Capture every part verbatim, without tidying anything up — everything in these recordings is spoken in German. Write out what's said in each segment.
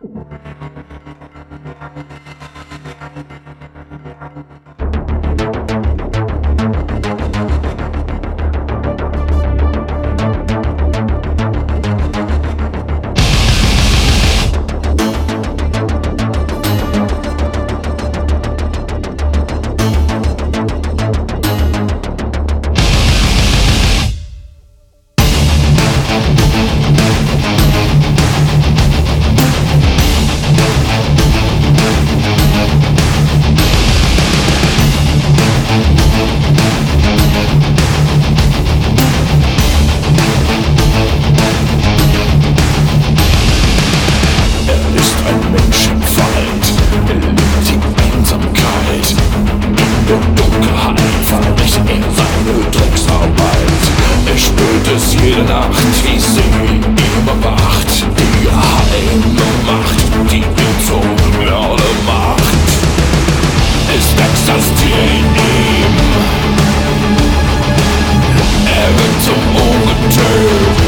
Jede Nacht, wie sie ihn überwacht, die geheime Macht, die ihn zum Mörder macht. Es wächst das Tier in ihm, er wird zum Ungetüm.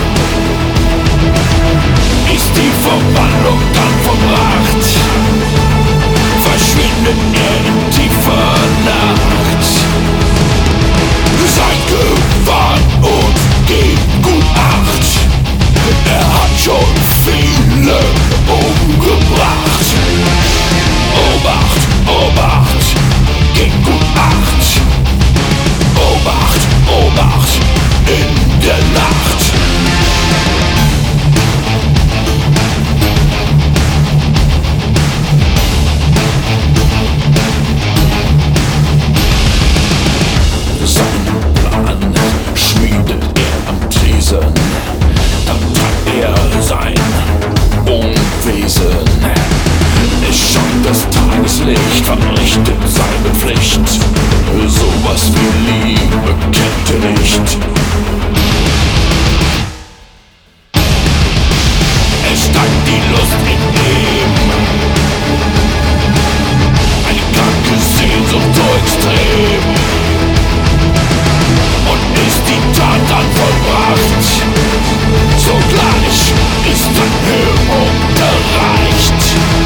Ist die Verwandlung dann vollbracht, verschwindet er in tiefer Nacht. Seid gewarnt und gebt gut Acht, er hat schon viele umgebracht. Obacht, Obacht, gebt gut Acht. Obacht, Obacht, in der Nacht. Dann treibt er sein Unwesen. Es scheint das Tageslicht, verrichtet seine Pflicht. Sowas wie Liebe kennt er nicht. Es steigt die Lust in ihm, eine kranke Sehnsucht so extrem. Und ist die Tat dann vollbracht, sogleich ist Erhöhung erreicht.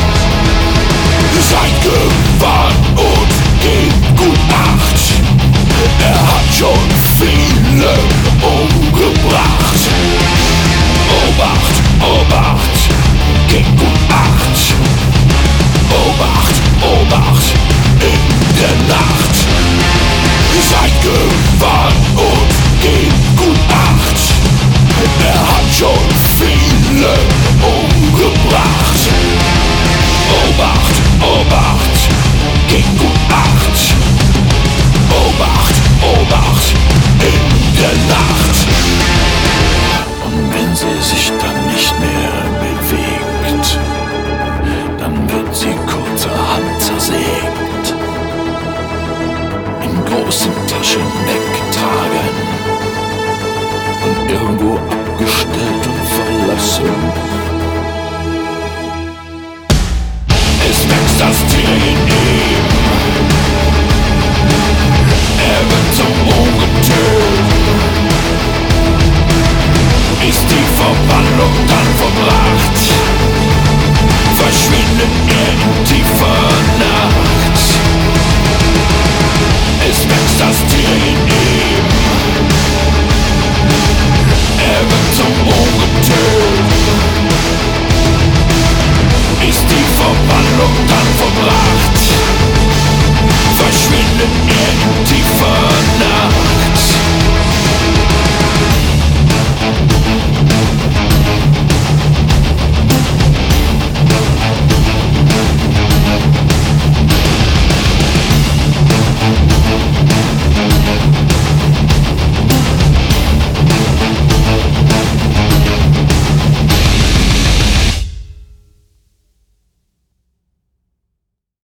Seid gewarnt und gebt gut Acht, er hat schon viele umgebracht. Obacht, Obacht, gebt gut Acht. Obacht, Obacht, in der Nacht. Seid gewarnt und gebt gut Acht, er hat schon viele umgebracht. Obacht, Obacht, gebt gut Acht. Obacht, Obacht, in der Nacht. Und wenn sie sich dann nicht mehr bewegt, dann wird sie kurzerhand zersägt, in großen Taschen weggetragen und irgendwo abgestellt und verlassen. Es wächst das Tier in